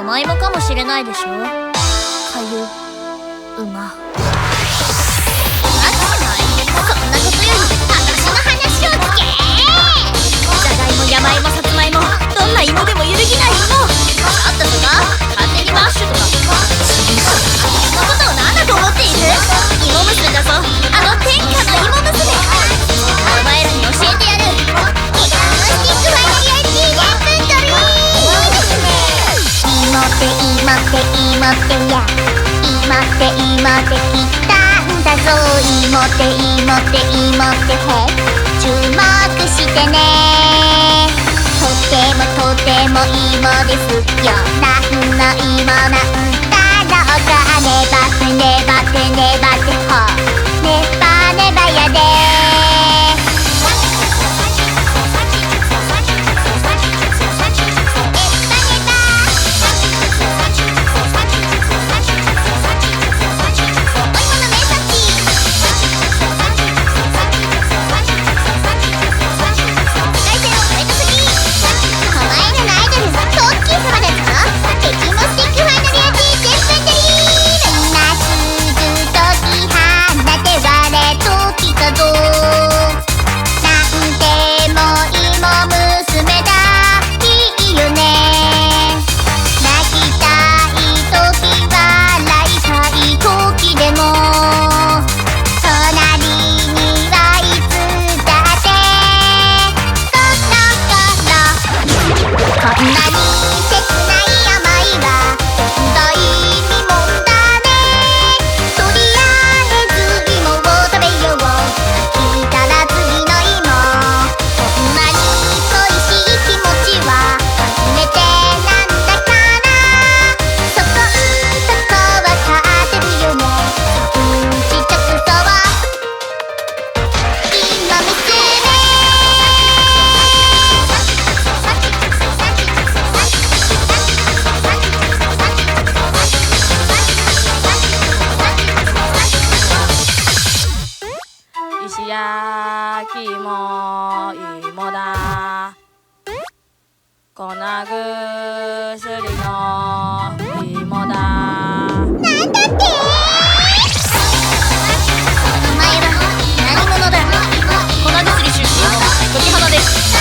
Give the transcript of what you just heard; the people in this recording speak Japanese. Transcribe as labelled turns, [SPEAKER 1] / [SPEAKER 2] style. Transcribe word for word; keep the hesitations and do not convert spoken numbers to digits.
[SPEAKER 1] 山芋かもしれないでしょ。かゆ馬。そんなことより私の話を聞け。じゃがいも、山芋、さつまいも、どんな芋でも揺るぎない芋。ちょっとそこ勝手にマッシュとかそのことを何だと思っている。芋娘だぞ、あの天下の芋娘。お前らに教えてやる。スティックファイナリアティーゲームドリーム。芋って芋って芋ってや芋って芋ってきたんだぞ。芋って芋って芋ってへ注目してね。とてもとても芋ですよ。なんの芋なんだろうか。ねばってねばってねばってほねばねばやで。
[SPEAKER 2] 石焼き芋芋だ。粉薬の芋だ。
[SPEAKER 1] なんだって。お前は何者だ。粉薬出身の時花です。